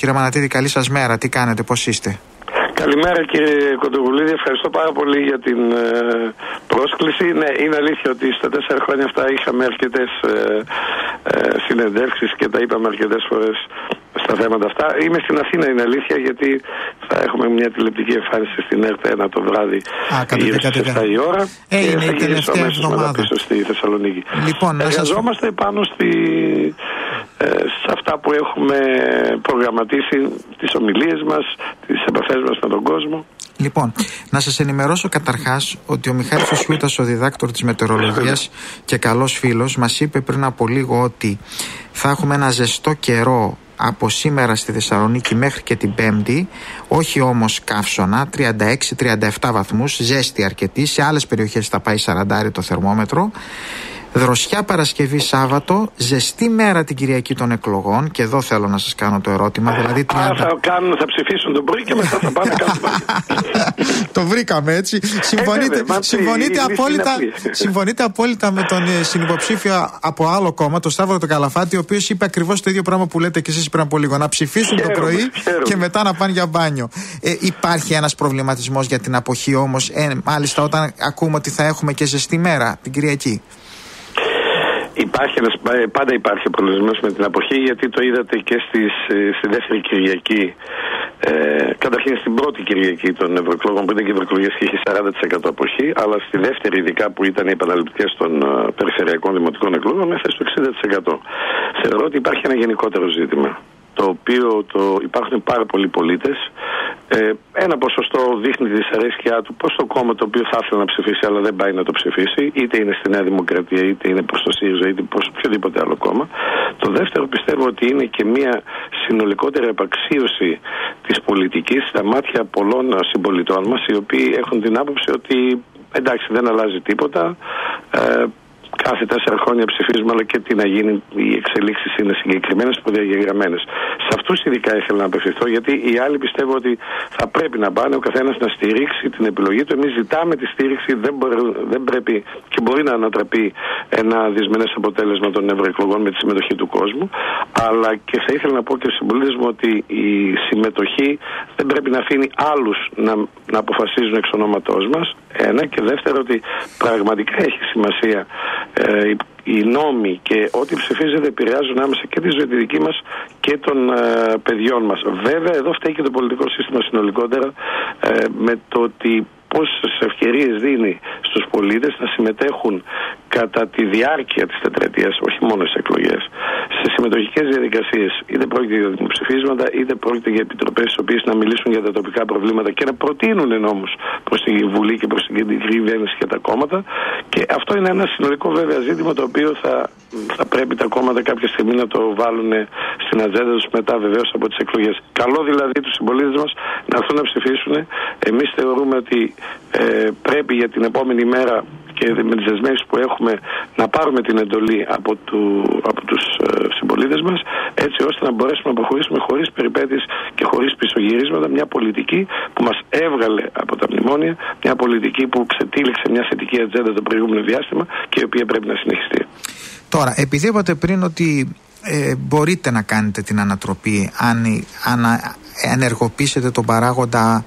Κύριε Μανατίδη, καλή σας μέρα. Τι κάνετε, πώς είστε? Καλημέρα κύριε Κοντογουλίδη, ευχαριστώ πάρα πολύ για την πρόσκληση. Ναι, είναι αλήθεια ότι στα 4 χρόνια αυτά είχαμε αρκετές συνεντεύξεις και τα είπαμε αρκετές φορές στα θέματα αυτά. Είμαι στην Αθήνα, είναι αλήθεια, γιατί θα έχουμε μια τηλεοπτική εμφάνιση στην ΕΡΤ1 το βράδυ γύρω στις 7 η ώρα και θα γυρίσω αμέσως μετά πίσω στη Θεσσαλονίκη. Λοιπόν, εργαζόμαστε πάνω σε αυτά που έχουμε προγραμματίσει, τις ομιλίες μας, τις επαφές μας με τον κόσμο. Λοιπόν, να σας ενημερώσω καταρχάς ότι ο Μιχάλης Φωσιούτας, ο διδάκτορ της μετεωρολογίας και καλός φίλος, μας είπε πριν από λίγο ότι θα έχουμε ένα ζεστό καιρό από σήμερα στη Θεσσαλονίκη μέχρι και την Πέμπτη, όχι όμως καύσωνα, 36-37 βαθμούς, ζέστη αρκετή, σε άλλες περιοχές θα πάει 40 το θερμόμετρο. Δροσιά Παρασκευή Σάββατο, ζεστή μέρα την Κυριακή των εκλογών. Και εδώ θέλω να σας κάνω το ερώτημα. Δηλαδή 30... θα ψηφίσουν το πρωί και μετά θα πάνε να κάνουν. Το βρήκαμε έτσι. Συμφωνείτε απόλυτα με τον συνυποψήφιο από άλλο κόμμα, τον Σταύρο τον Καλαφάτη, ο οποίος είπε ακριβώς το ίδιο πράγμα που λέτε και εσείς πριν από λίγο. Να ψηφίσουν το πρωί και μετά να πάνε για μπάνιο. Υπάρχει ένας προβληματισμός για την αποχή όμως, μάλιστα όταν ακούμε ότι θα έχουμε και ζεστή μέρα την Κυριακή? Πάντα υπάρχει προβληματισμός με την αποχή, γιατί το είδατε και στη δεύτερη Κυριακή. Καταρχήν στην πρώτη Κυριακή των ευρωεκλογών, που ήταν και οι ευρωεκλογές και είχε 40% αποχή, αλλά στη δεύτερη, ειδικά που ήταν οι επαναληπτικές των περιφερειακών δημοτικών εκλογών, έφτασε στο 60%. Θεωρώ ότι υπάρχει ένα γενικότερο ζήτημα, το οποίο υπάρχουν πάρα πολλοί πολίτες. Ένα ποσοστό δείχνει τη δυσαρέσκειά του προς το κόμμα το οποίο θα ήθελε να ψηφίσει, αλλά δεν πάει να το ψηφίσει, είτε είναι στη Νέα Δημοκρατία, είτε είναι προς το ΣΥΡΙΖΑ, είτε προς οποιοδήποτε άλλο κόμμα. Το δεύτερο πιστεύω ότι είναι και μια συνολικότερη επαξίωση της πολιτικής στα μάτια πολλών συμπολιτών μας, οι οποίοι έχουν την άποψη ότι εντάξει, δεν αλλάζει τίποτα. Κάθε 4 χρόνια ψηφίζουμε, αλλά και τι να γίνει, οι εξελίξεις είναι συγκεκριμένες, προδιαγεγραμμένες. Σε αυτούς ειδικά ήθελα να απευθυνθώ, γιατί οι άλλοι πιστεύω ότι θα πρέπει να πάνε ο καθένας να στηρίξει την επιλογή του. Εμείς ζητάμε τη στήριξη, δεν πρέπει και μπορεί να ανατραπεί ένα δυσμενές αποτέλεσμα των ευρωεκλογών με τη συμμετοχή του κόσμου. Αλλά και θα ήθελα να πω και στους συμπολίτες μου ότι η συμμετοχή δεν πρέπει να αφήνει άλλους να αποφασίζουν εξ ονόματός μας. Ένα, και δεύτερο, ότι πραγματικά έχει σημασία οι νόμοι και ό,τι ψηφίζεται επηρεάζουν άμεσα και τη ζωή τη δική μας και των παιδιών μας. Βέβαια, εδώ φταίει και το πολιτικό σύστημα συνολικότερα, με το ότι πόσες ευκαιρίες δίνει στους πολίτες να συμμετέχουν κατά τη διάρκεια της τετραετίας, όχι μόνο στις εκλογές, σε συμμετοχικές διαδικασίες. Είτε πρόκειται για δημοψηφίσματα, είτε πρόκειται για επιτροπές στις οποίες να μιλήσουν για τα τοπικά προβλήματα και να προτείνουν νόμους προς τη Βουλή και προς την κεντρική κυβέρνηση και τα κόμματα. Και αυτό είναι ένα συνολικό βέβαια ζήτημα, το οποίο θα πρέπει τα κόμματα κάποια στιγμή να το βάλουν στην ατζέντα τους μετά βεβαίως από τις εκλογές. Καλό δηλαδή τους συμπολίτες μας να έρθουν να ψηφίσουν. Εμείς θεωρούμε ότι πρέπει για την επόμενη μέρα και με τις δεσμεύσεις που έχουμε να πάρουμε την εντολή από τους συμπολίτες μας, έτσι ώστε να μπορέσουμε να προχωρήσουμε χωρίς περιπέτειες και χωρίς πισωγυρίσματα μια πολιτική που μας έβγαλε από τα μνημόνια, μια πολιτική που ξετύλιξε μια θετική ατζέντα το προηγούμενο διάστημα και η οποία πρέπει να συνεχιστεί. Τώρα, επειδή είπατε πριν ότι μπορείτε να κάνετε την ανατροπή αν ενεργοποιήσετε τον παράγοντα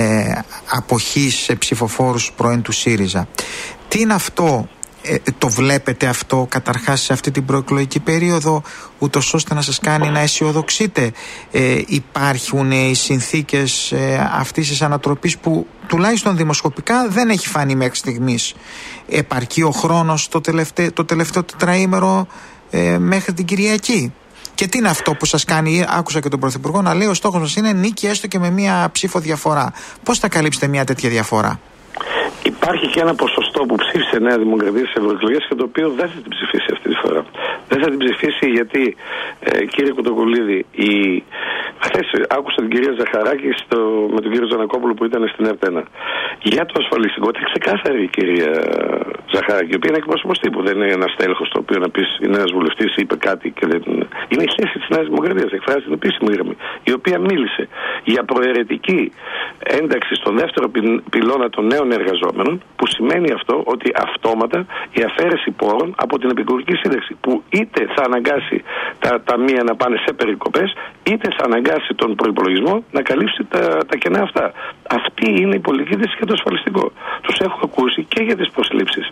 αποχής σε ψηφοφόρους πρώην του ΣΥΡΙΖΑ, τι είναι αυτό? Το βλέπετε αυτό καταρχάς σε αυτή την προεκλογική περίοδο, ούτως ώστε να σας κάνει να αισιοδοξείτε? Υπάρχουν οι συνθήκες αυτής της ανατροπής που τουλάχιστον δημοσκοπικά δεν έχει φανεί μέχρι στιγμής? Επαρκεί ο χρόνος το τελευταίο τετραήμερο μέχρι την Κυριακή? Και τι είναι αυτό που σας κάνει? Άκουσα και τον Πρωθυπουργό να λέει ο στόχος μας είναι νίκη έστω και με μία ψήφο διαφορά. Πώς θα καλύψετε μία τέτοια διαφορά? Υπάρχει και ένα ποσοστό που ψήφισε Νέα Δημοκρατία στις ευρωεκλογές και το οποίο δεν θα την ψηφίσει αυτή τη φορά. Δεν θα την ψηφίσει γιατί, κύριε Κοντογουλίδη, χθες άκουσα την κυρία Ζαχαράκη με τον κύριο Τζανακόπουλο που ήταν στην ΕΡΤ1. Για το ασφαλιστικό ήταν ξεκάθαρη η κυρία Ζαχαράκη, η οποία είναι εκπρόσωπος τύπου. Δεν είναι ένας τέλεχος το οποίο να πει είναι ένας βουλευτής, είπε κάτι και δεν. Είναι η θέση της Νέας Δημοκρατίας, εκφράζει την επίσημη γραμμή, η οποία μίλησε για προαιρετική ένταξη στον δεύτερο πυλώνα των νέων εργαζόμενων, που σημαίνει αυτό ότι αυτόματα η αφαίρεση πόρων από την επικουρική σύνταξη, που είτε θα αναγκάσει τα ταμεία να πάνε σε περικοπές, είτε θα αναγκάσει τον προϋπολογισμό να καλύψει τα κενά αυτά. Αυτή είναι η πολιτική της για το ασφαλιστικό. Τους έχω ακούσει και για τις προσλήψεις,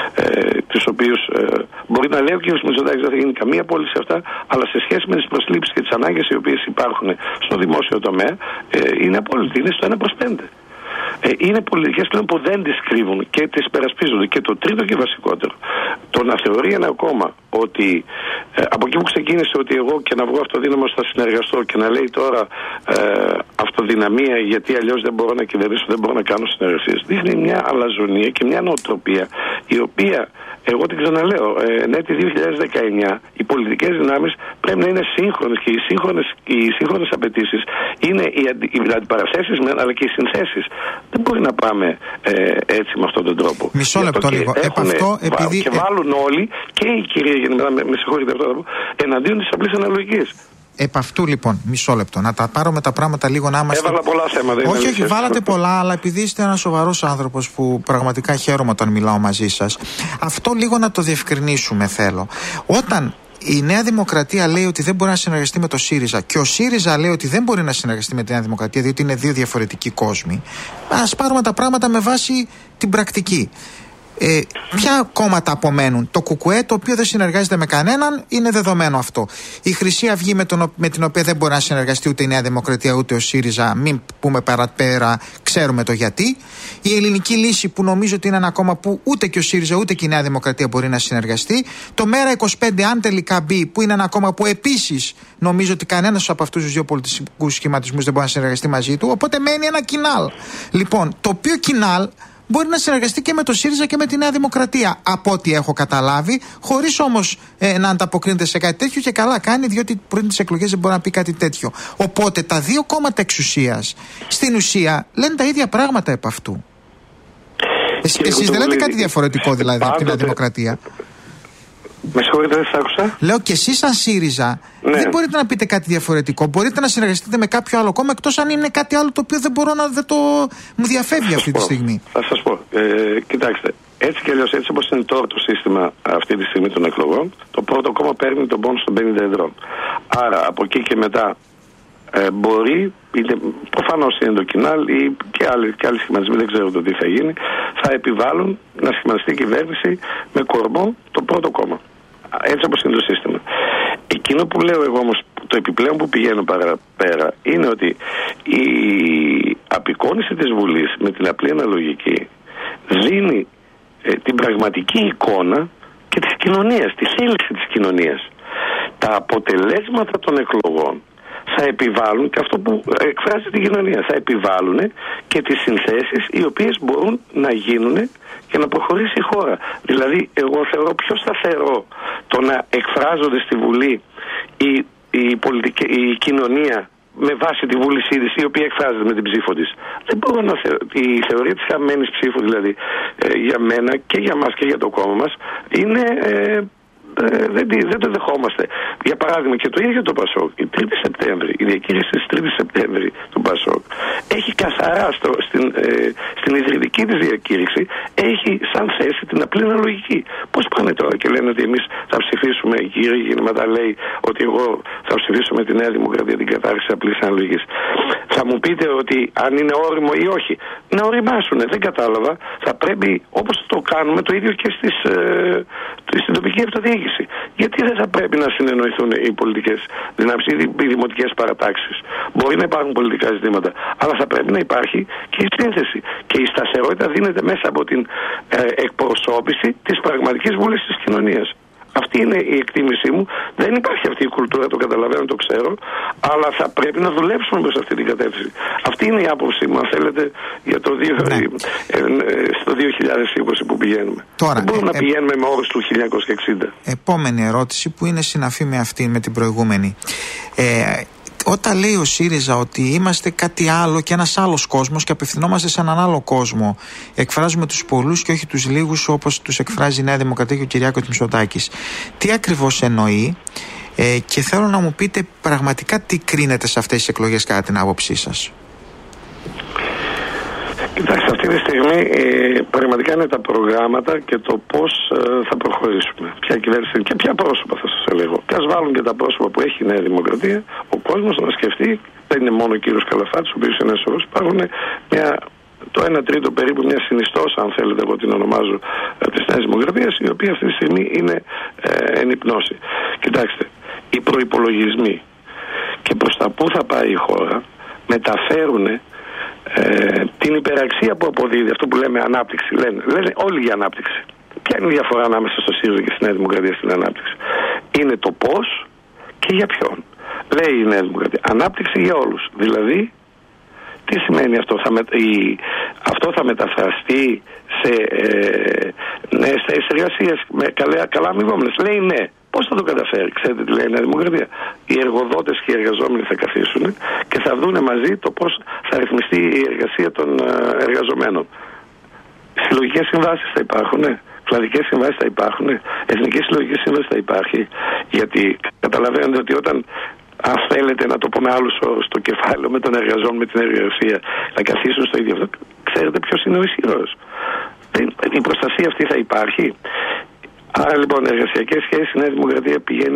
τις οποίες μπορεί να λέει ο κ. Μητσοτάκης δεν θα γίνει καμία απόλυση σε αυτά, αλλά σε σχέση με τις προσλήψεις και τις ανάγκες οι οποίες υπάρχουν στο δημόσιο τομέα, είναι απόλυτη, είναι στο 1/5. Είναι πολιτικές πλέον που δεν τις κρύβουν και τις υπερασπίζονται. Και το τρίτο και βασικότερο, το να θεωρεί ένα κόμμα ότι από εκεί που ξεκίνησε ότι εγώ και να βγω αυτοδύναμος θα συνεργαστώ, και να λέει τώρα αυτοδυναμία γιατί αλλιώς δεν μπορώ να κυβερνήσω, δεν μπορώ να κάνω συνεργασίες, δείχνει μια αλαζονία και μια νοοτροπία η οποία, εγώ την ξαναλέω, έτη 2019 οι πολιτικές δυνάμεις πρέπει να είναι σύγχρονες, και οι σύγχρονες απαιτήσεις είναι οι αντιπαραθέσεις αλλά και οι συνθέσεις. Δεν μπορεί να πάμε έτσι με αυτόν τον τρόπο. Μισό λεπτό λίγο. Και βάλουν όλοι, και η κυρία Γεννημέρα, με συγχωρείτε αυτό θα πω, εναντίον της απλής αναλογικής. Επ' αυτού λοιπόν, μισό λεπτό, να τα πάρω με τα πράγματα λίγο να είμαστε. Έβαλα πολλά θέματα. Όχι, βάλατε πολλά, αλλά επειδή είστε ένας σοβαρός άνθρωπος που πραγματικά χαίρομαι όταν μιλάω μαζί σας, αυτό λίγο να το διευκρινίσουμε θέλω. Όταν η Νέα Δημοκρατία λέει ότι δεν μπορεί να συνεργαστεί με το ΣΥΡΙΖΑ και ο ΣΥΡΙΖΑ λέει ότι δεν μπορεί να συνεργαστεί με τη Νέα Δημοκρατία, διότι είναι δύο διαφορετικοί κόσμοι, ας πάρουμε τα πράγματα με βάση την πρακτική. Ποια κόμματα απομένουν? Το ΚΚΕ, το οποίο δεν συνεργάζεται με κανέναν, είναι δεδομένο αυτό. Η Χρυσή Αυγή, με την οποία δεν μπορεί να συνεργαστεί ούτε η Νέα Δημοκρατία ούτε ο ΣΥΡΙΖΑ, μην πούμε παραπέρα, ξέρουμε το γιατί. Η Ελληνική Λύση, που νομίζω ότι είναι ένα κόμμα που ούτε και ο ΣΥΡΙΖΑ ούτε και η Νέα Δημοκρατία μπορεί να συνεργαστεί. Το ΜΕΡΑ25, αν τελικά μπει, που είναι ένα κόμμα που επίσης νομίζω ότι κανένας από αυτούς τους δύο πολιτικούς σχηματισμούς δεν μπορεί να συνεργαστεί μαζί του. Οπότε μένει ένα κοινάλ. Λοιπόν, το οποίο κοινάλ μπορεί να συνεργαστεί και με το ΣΥΡΙΖΑ και με τη Νέα Δημοκρατία, από ό,τι έχω καταλάβει, χωρίς όμως να ανταποκρίνεται σε κάτι τέτοιο, και καλά κάνει, διότι πριν τις εκλογές δεν μπορεί να πει κάτι τέτοιο. Οπότε τα δύο κόμματα εξουσίας στην ουσία λένε τα ίδια πράγματα επ' αυτού. Εσείς δεν λέτε κάτι διαφορετικό δηλαδή από τη Νέα Δημοκρατία? Με συγχωρείτε, δεν σας άκουσα. Λέω, και εσείς σαν ΣΥΡΙΖΑ δεν μπορείτε να πείτε κάτι διαφορετικό. Μπορείτε να συνεργαστείτε με κάποιο άλλο κόμμα, εκτός αν είναι κάτι άλλο το οποίο μου διαφεύγει αυτή τη στιγμή. Θα σας πω. Κοιτάξτε, έτσι κι αλλιώς, έτσι όπως είναι τώρα το σύστημα αυτή τη στιγμή των εκλογών, το πρώτο κόμμα παίρνει τον πόνο των 50 εδρών. Άρα από εκεί και μετά μπορεί, προφανώς είναι το κοινάλ ή και άλλοι σχηματισμοί, δεν ξέρω το τι θα γίνει, θα επιβάλλουν να σχηματιστεί η κυβέρνηση με κορμό το πρώτο κόμμα. Έτσι όπως είναι το σύστημα. Εκείνο που λέω εγώ όμως, το επιπλέον που πηγαίνω παραπέρα, είναι ότι η απεικόνιση της Βουλής με την απλή αναλογική δίνει την πραγματική εικόνα και της κοινωνίας, τη θέληση της κοινωνίας. Τα αποτελέσματα των εκλογών θα επιβάλλουν και αυτό που εκφράζει την κοινωνία. Θα επιβάλλουν και τις συνθέσεις οι οποίες μπορούν να γίνουν και να προχωρήσει η χώρα. Δηλαδή, εγώ θεωρώ πιο σταθερό το να εκφράζονται στη Βουλή η κοινωνία με βάση τη βούλησή της, η οποία εκφράζεται με την ψήφο της. Δεν μπορώ να η θεωρία της χαμένης ψήφου, δηλαδή, για μένα και για μας και για το κόμμα μας, είναι... δεν το δεχόμαστε. Για παράδειγμα, και το ίδιο το ΠΑΣΟΚ, η 3η Σεπτέμβρη, η διακήρυξη της 3ης Σεπτέμβρη του ΠΑΣΟΚ έχει καθαρά στην ιδρυτική της διακήρυξη, έχει σαν θέση την απλή αναλογική. Πώς πάνε τώρα και λένε ότι εμείς θα ψηφίσουμε, η κυρία Γεννημέρα λέει ότι εγώ θα ψηφίσω με τη Νέα Δημοκρατία την κατάρριξη απλής αναλογικής. Θα μου πείτε ότι αν είναι όριμο ή όχι. Να οριμάσουν, δεν κατάλαβα. Θα πρέπει, όπως το κάνουμε, το ίδιο και στην τοπική αυτοδιοίκηση. Γιατί δεν θα πρέπει να συνεννοηθούν οι πολιτικές δυνάμεις ή οι δημοτικές παρατάξεις? Μπορεί να υπάρχουν πολιτικά ζητήματα, αλλά θα πρέπει να υπάρχει και η σύνθεση. Και η σταθερότητα δίνεται μέσα από την εκπροσώπηση της πραγματικής βούλησης της κοινωνίας. Αυτή είναι η εκτίμησή μου. Δεν υπάρχει αυτή η κουλτούρα, το καταλαβαίνω, το ξέρω, αλλά θα πρέπει να δουλέψουμε προς αυτή την κατεύθυνση. Αυτή είναι η άποψή μου, αν θέλετε, για το στο 2020 που πηγαίνουμε. Τώρα, δεν μπορούμε να πηγαίνουμε με όρους του 1960. Επόμενη ερώτηση που είναι συναφή με αυτή, με την προηγούμενη. Όταν λέει ο ΣΥΡΙΖΑ ότι είμαστε κάτι άλλο και ένας άλλος κόσμος και απευθυνόμαστε σε έναν άλλο κόσμο, εκφράζουμε τους πολλούς και όχι τους λίγους όπως τους εκφράζει η Νέα Δημοκρατία και ο Κυριάκος Μητσοτάκης, τι ακριβώς εννοεί? Και θέλω να μου πείτε πραγματικά τι κρίνετε σε αυτές τις εκλογές κατά την άποψή σας. Κοιτάξτε, αυτή τη στιγμή πραγματικά είναι τα προγράμματα και το πώς θα προχωρήσουμε. Ποια κυβέρνηση και ποια πρόσωπα θα σας έλεγω. Και ας βάλουν και τα πρόσωπα που έχει η Νέα Δημοκρατία, ο κόσμος να σκεφτεί, δεν είναι μόνο ο κύριος Καλαφάτης, ο οποίος είναι ένας σωρός, υπάρχουν το 1/3 περίπου μια συνιστόσα, αν θέλετε, εγώ την ονομάζω, της Νέας Δημοκρατίας, η οποία αυτή τη στιγμή είναι εν υπνώση. Κοιτάξτε, οι προϋπολογισμοί και προς τα πού θα πάει η χώρα μεταφέρουν την υπεραξία που αποδίδει αυτό που λέμε ανάπτυξη. Λένε όλοι για ανάπτυξη. Ποια είναι η διαφορά ανάμεσα στο ΣΥΡΙΖΑ και στη Νέα Δημοκρατία στην ανάπτυξη? Είναι το πώς και για ποιον. Λέει η Νέα Δημοκρατία ανάπτυξη για όλους. Δηλαδή, τι σημαίνει αυτό? Αυτό θα μεταφραστεί σε νέες θέσεις εργασίας με καλά αμοιβόμενες? Λέει ναι. Πώς θα το καταφέρει? Ξέρετε τι λέει η Νέα Δημοκρατία? Οι εργοδότες και οι εργαζόμενοι θα καθίσουν και θα δούνε μαζί το πώς θα ρυθμιστεί η εργασία των εργαζομένων. Συλλογικές συμβάσεις θα υπάρχουν, κλαδικές συμβάσεις θα υπάρχουν, εθνικές συλλογικές συμβάσεις θα υπάρχει. Γιατί καταλαβαίνετε ότι όταν, αν θέλετε να το πω με άλλους όρους, το κεφάλαιο με τον εργαζόμενο, με την εργασία, θα καθίσουν στο ίδιο αυτό, ξέρετε ποιος είναι ο ισχυρός? Η προστασία αυτή θα υπάρχει? Άρα λοιπόν, εργασιακές σχέσεις, η Νέα Δημοκρατία πηγαίνει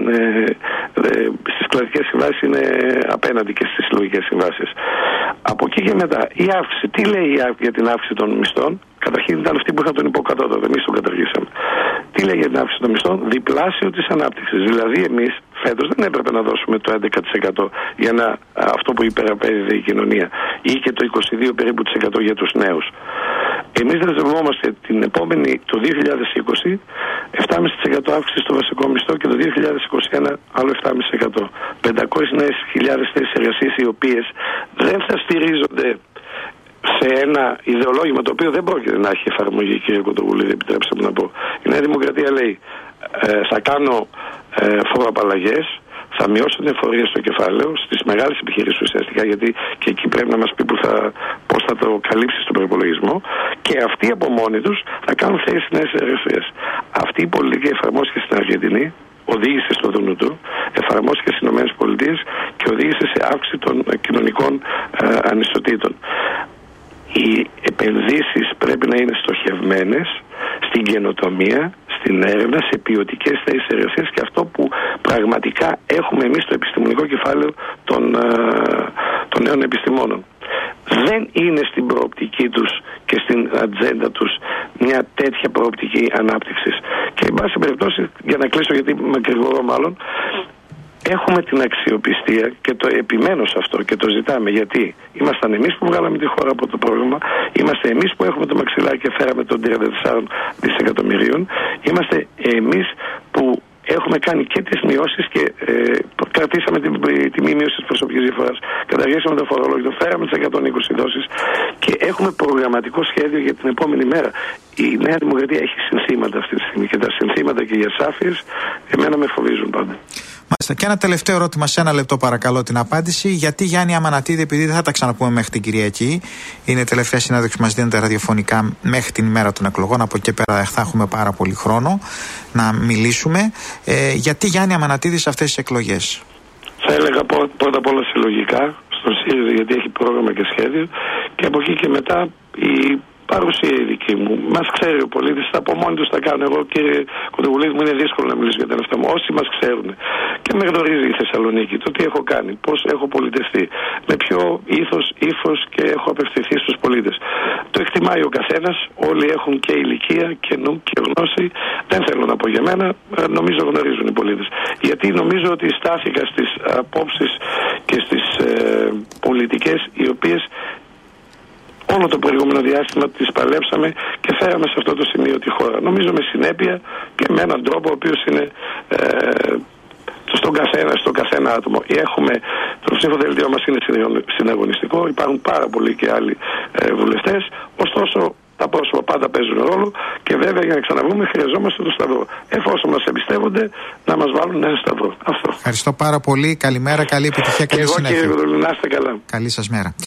στις κλαδικές συμβάσεις, είναι απέναντι και στις συλλογικές συμβάσεις. Από εκεί και μετά, η αύξηση. Τι λέει για την αύξηση των μισθών? Καταρχήν ήταν αυτή που είχαν τον υποκατώτατο, εμείς τον καταργήσαμε. Τι λέει για την αύξηση των μισθών? Διπλάσιο της ανάπτυξης. Δηλαδή, εμείς φέτος δεν έπρεπε να δώσουμε το 11% για αυτό που υπεραπέδιδε η κοινωνία, ή και το 22% περίπου για τους νέους. Εμείς δεσμευόμαστε την επόμενη, το 2020, 7,5% αύξηση στο βασικό μισθό και το 2021 άλλο 7,5%. 500 νέες χιλιάδες θέσεις εργασίας, οι οποίες δεν θα στηρίζονται σε ένα ιδεολόγημα το οποίο δεν πρόκειται να έχει εφαρμογή, κύριε Κοντογούλη, επιτρέψτε μου να πω. Η Νέα Δημοκρατία λέει θα κάνω φοροαπαλλαγές, θα μειώσω την εφορία στο κεφάλαιο στις μεγάλες επιχειρήσεις ουσιαστικά, γιατί και εκεί πρέπει να μας πει πώς θα το καλύψει στον προϋπολογισμό, και αυτοί από μόνοι τους θα κάνουν θέσεις νέες εργασίες. Αυτή η πολιτική εφαρμόστηκε στην Αργεντινή, οδήγησε στο Δουνουτού, εφαρμόστηκε στις ΗΠΑ και οδήγησε σε αύξηση των κοινωνικών ανισοτήτων. Οι επενδύσεις πρέπει να είναι στοχευμένες στην καινοτομία, στην έρευνα, σε ποιοτικές θέσεις εργασίας, και αυτό που πραγματικά έχουμε εμείς στο επιστημονικό κεφάλαιο των νέων επιστημόνων. Δεν είναι στην προοπτική τους και στην ατζέντα τους μια τέτοια προοπτική ανάπτυξης. Και εν πάση περιπτώσει, για να κλείσω γιατί μακρηγορώ μάλλον, έχουμε την αξιοπιστία και το επιμένω σε αυτό και το ζητάμε, γιατί ήμασταν εμείς που βγάλαμε τη χώρα από το πρόγραμμα, είμαστε εμείς που έχουμε το μαξιλάρι και φέραμε των 34 δισεκατομμυρίων, είμαστε εμείς που έχουμε κάνει και τις μειώσεις και κρατήσαμε τη μη μείωση της προσωπικής διαφοράς, καταργήσαμε το φορολόγιο, φέραμε τις 120 δόσεις και έχουμε προγραμματικό σχέδιο για την επόμενη μέρα. Η Νέα Δημοκρατία έχει συνθήματα αυτή τη στιγμή και τα συνθήματα και οι ασάφειες εμένα με φοβίζουν πάντα. Μάλιστα. Και ένα τελευταίο ερώτημα, σε ένα λεπτό παρακαλώ την απάντηση. Γιατί Γιάννη Αμανατίδη, επειδή δεν θα τα ξαναπούμε μέχρι την Κυριακή, είναι η τελευταία συνάδελφη που μας δίνεται ραδιοφωνικά μέχρι την ημέρα των εκλογών, από εκεί πέρα θα έχουμε πάρα πολύ χρόνο να μιλήσουμε. Γιατί Γιάννη Αμανατίδη σε αυτές τις εκλογές? Θα έλεγα πρώτα απ' όλα συλλογικά στον ΣΥΡΙΖΑ, γιατί έχει πρόγραμμα και σχέδιο, και από εκεί και μετά η παρουσία η δική μου. Μας ξέρει ο πολίτης, από μόνοι τους τα κάνουν. Εγώ, κύριε Κοντογουλίδη, μου είναι δύσκολο να μιλήσω για τον εαυτό μου. Όσοι μας ξέρουν και με γνωρίζει η Θεσσαλονίκη, το τι έχω κάνει, πώς έχω πολιτευτεί, με ποιο ύφος και έχω απευθυνθεί στους πολίτες. Το εκτιμάει ο καθένας, όλοι έχουν και ηλικία και νου και γνώση. Δεν θέλω να πω για μένα, νομίζω γνωρίζουν οι πολίτες. Γιατί νομίζω ότι στάθηκα στις απόψεις και στις πολιτικές οι οποίες όλο το προηγούμενο διάστημα τις παλέψαμε και φέραμε σε αυτό το σημείο τη χώρα. Νομίζω με συνέπεια και με έναν τρόπο ο οποίος είναι στον καθένα άτομο. Το ψηφοδέλτιό μας είναι συναγωνιστικό, υπάρχουν πάρα πολλοί και άλλοι βουλευτές, ωστόσο τα πρόσωπα πάντα παίζουν ρόλο και βέβαια για να ξαναβγούμε χρειαζόμαστε το σταυρό. Εφόσον μας εμπιστεύονται, να μας βάλουν ένα σταυρό. Αυτό. Ευχαριστώ πάρα πολύ. Καλημέρα, καλή επιτυχία, καλή συνέχεια. Εγώ, κύριε Κοντογουλίδη, να είστε καλά. Καλή σας μέρα.